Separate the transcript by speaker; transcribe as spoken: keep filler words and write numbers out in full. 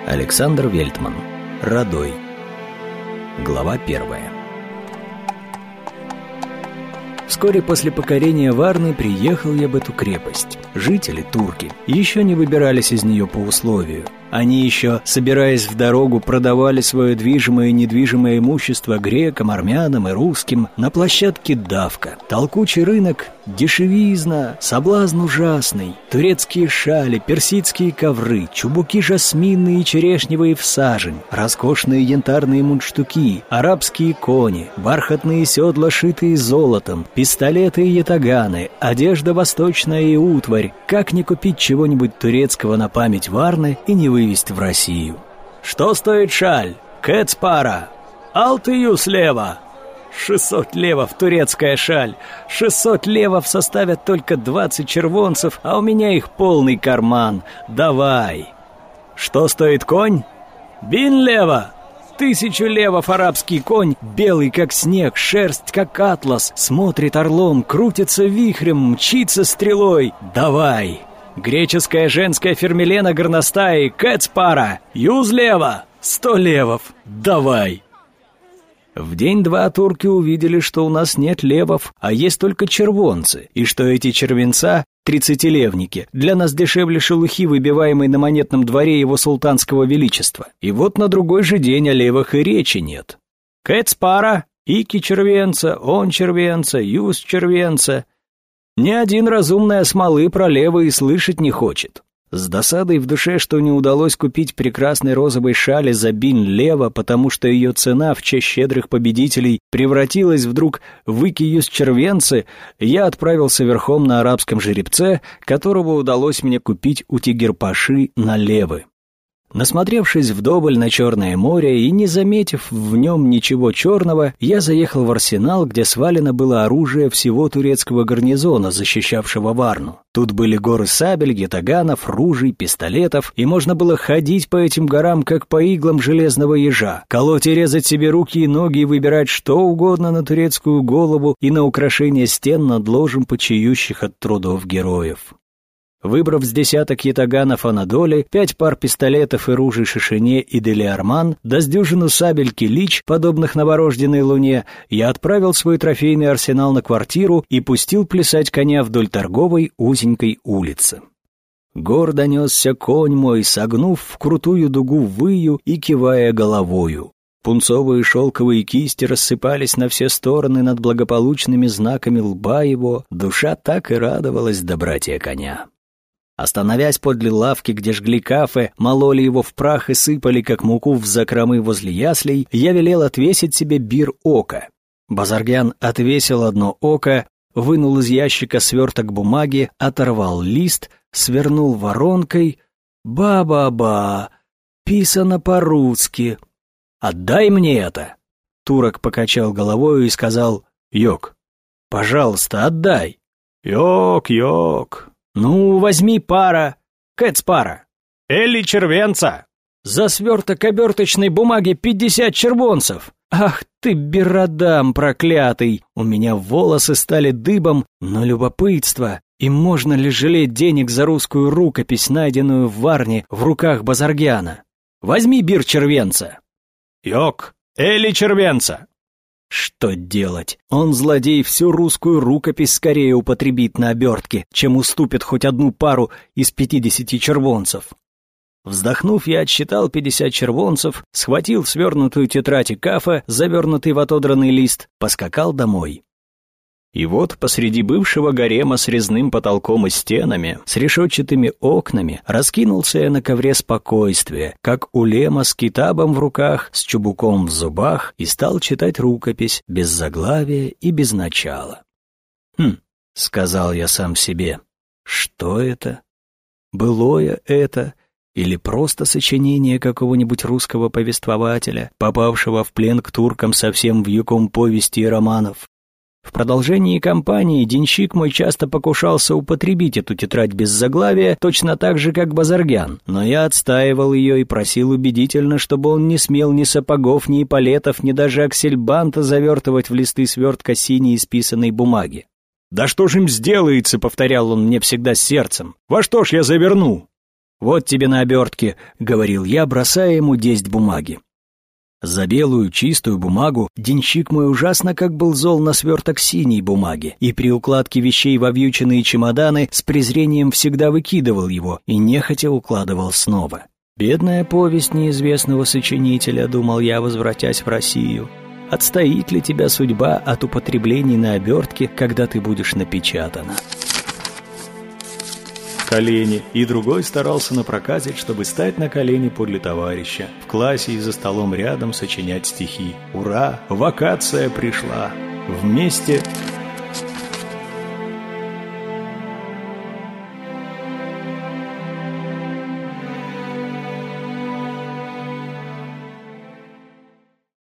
Speaker 1: Александр Вельтман. Радой. Глава первая. Вскоре после покорения Варны приехал я в эту крепость. Жители, турки, еще не выбирались из нее по условию. Они еще, собираясь в дорогу, продавали свое движимое и недвижимое имущество грекам, армянам и русским на площадке давка. Толкучий рынок, дешевизна, соблазн ужасный, турецкие шали, персидские ковры, чубуки жасминные и черешневые в сажень, роскошные янтарные мундштуки, арабские кони, бархатные седла, шитые золотом, пистолеты и ятаганы, одежда восточная и утварь. Как не купить чего-нибудь турецкого на память Варны и не вывезти в Россию? Что стоит шаль? Кэцпара. Алтыю слева. шестьсот левов турецкая шаль. шестьсот левов составят только двадцать червонцев, а у меня их полный карман. Давай. Что стоит конь? Бин лева. Тысячу левов арабский конь, белый как снег, шерсть как атлас, смотрит орлом, крутится вихрем, мчится стрелой. Давай. Греческая женская фермелена горностаи, кэцпара, юз лева, сто левов. Давай. В день-два турки увидели, что у нас нет левов, а есть только червонцы, и что эти червенца — тридцатилевники, для нас дешевле шелухи, выбиваемой на монетном дворе его султанского величества. И вот на другой же день о левах и речи нет. Кэцпара, ики червенца, он червенца, юз червенца. Ни один разумный смолы про левы и слышать не хочет. С досадой в душе, что не удалось купить прекрасной розовой шали за бин лева, потому что ее цена в честь щедрых победителей превратилась вдруг в ики-юз червенцы, я отправился верхом на арабском жеребце, которого удалось мне купить у Тигир-паши на левы. Насмотревшись вдоволь на Черное море и не заметив в нем ничего черного, я заехал в арсенал, где свалено было оружие всего турецкого гарнизона, защищавшего Варну. Тут были горы сабель, ятаганов, ружей, пистолетов, и можно было ходить по этим горам, как по иглам железного ежа, колоть и резать себе руки и ноги и выбирать что угодно на турецкую голову и на украшение стен над ложем почиющих от трудов героев. Выбрав с десяток ятаганов Анадоли, пять пар пистолетов и ружей Шишине и Делиарман, да с дюжину сабель Килич, подобных новорожденной луне, я отправил свой трофейный арсенал на квартиру и пустил плясать коня вдоль торговой узенькой улицы. Гордо несся конь мой, согнув в крутую дугу выю и кивая головою. Пунцовые шелковые кисти рассыпались на все стороны над благополучными знаками лба его, душа так и радовалась доброте коня. Остановясь подле лавки, где жгли кафе, мололи его в прах и сыпали, как муку, в закромы возле яслей, я велел отвесить себе бир ока. Базаргян отвесил одно око, вынул из ящика сверток бумаги, оторвал лист, свернул воронкой. «Ба-ба-ба! Писано по-русски! Отдай мне это!» Турок покачал головой и сказал: «Йок, пожалуйста, отдай!» «Йок, йок!» «Ну, возьми пара, кэцпара, или червенца. За сверток оберточной бумаги пятьдесят червонцев. Ах ты, беродам проклятый!» У меня волосы стали дыбом, но любопытство, и можно ли жалеть денег за русскую рукопись, найденную в Варне в руках Базаргяна? «Возьми бир червенца». «Йок, или червенца». Что делать? Он, злодей, всю русскую рукопись скорее употребит на обертке, чем уступит хоть одну пару из пятидесяти червонцев. Вздохнув, я отсчитал пятьдесят червонцев, схватил свернутую тетрадь и кафе, завернутый в отодранный лист, поскакал домой. И вот посреди бывшего гарема с резным потолком и стенами, с решетчатыми окнами, раскинулся я на ковре спокойствия, как улема с китабом в руках, с чубуком в зубах, и стал читать рукопись, без заглавия и без начала. «Хм», — сказал я сам себе, — «что это? Былое это или просто сочинение какого-нибудь русского повествователя, попавшего в плен к туркам совсем вьюком повести и романов?» В продолжении кампании денщик мой часто покушался употребить эту тетрадь без заглавия, точно так же, как Базаргян, но я отстаивал ее и просил убедительно, чтобы он не смел ни сапогов, ни эполетов, ни даже аксельбанта завертывать в листы свертка синей исписанной бумаги. «Да что ж им сделается?» — повторял он мне всегда с сердцем. «Во что ж я заверну?» «Вот тебе на обертке», — говорил я, бросая ему десять бумаги. За белую чистую бумагу денщик мой ужасно как был зол на сверток синей бумаги, и при укладке вещей во вьюченные чемоданы с презрением всегда выкидывал его и нехотя укладывал снова. «Бедная повесть неизвестного сочинителя», — думал я, возвратясь в Россию. «Отстоит ли тебя судьба от употреблений на обертке, когда ты будешь напечатана?» Колени, и другой старался напроказить, чтобы стать на колени подле товарища, в классе и за столом рядом сочинять стихи. Ура! Вакация пришла! Вместе